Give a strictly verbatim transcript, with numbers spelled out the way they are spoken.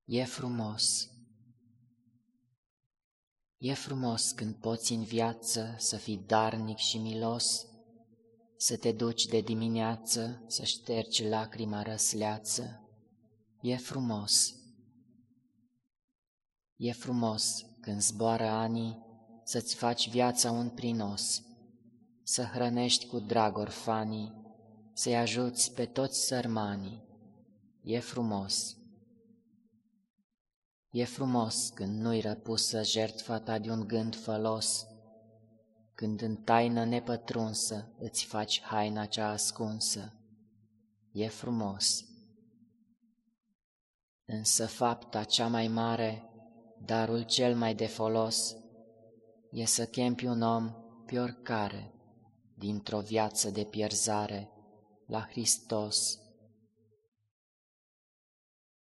E frumos. E frumos când poți în viață să fii darnic și milos, să te duci de dimineață, să ștergi lacrima răsleață. E frumos. E frumos când zboară anii să-ți faci viața un prinos, să hrănești cu drag orfanii, să-i ajuți pe toți sărmanii. E frumos. E frumos când nu-i răpusă jertfa ta de un gând fălos, când în taină nepătrunsă îți faci haina cea ascunsă. E frumos. Însă fapta cea mai mare, darul cel mai de folos, e să chempi un om pe oricare, dintr-o viață de pierzare, la Hristos.